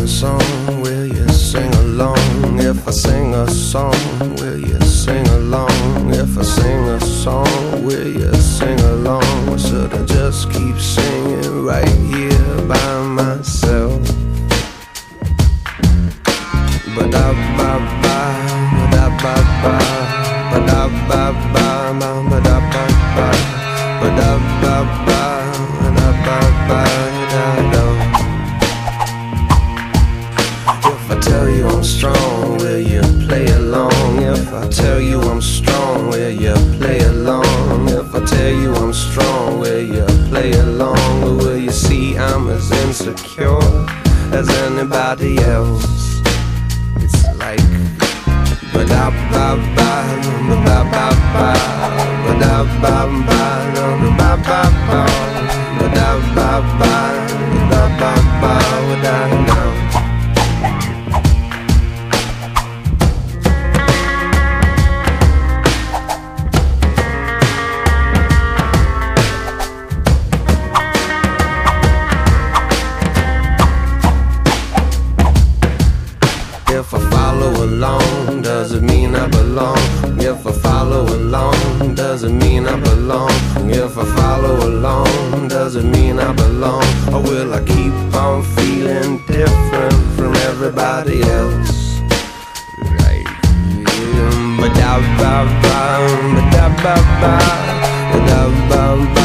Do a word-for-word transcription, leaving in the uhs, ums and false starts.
song, will you sing along? If I sing a song, will you sing along? If I sing a song, will you sing along? Or should I just keep singing right here by myself? Ba-da-ba-ba, ba-da-ba-ba, ba-da-ba-ba, ba-da-ba-ba, ba-da-ba-ba, ba-da-ba-ba-da-da. If I tell you I'm strong, will you play along? If I tell you I'm strong, will you play along? If I tell you I'm strong, will you play along? Or will you see I'm as insecure as anybody else? It's like ba-da-ba-ba, ba-da-ba-ba, ba-da-ba-ba, ba-da-ba-ba, ba-da-ba-ba, ba-da-ba-ba, ba-da-da. If I follow along, does it mean I belong? If I follow along, does it mean I belong? If I follow along, does it mean I belong? Or will I keep on feeling different from everybody else? Like, yeah, ba-da-ba-ba, ba-da-ba-ba, ba-da-ba-ba.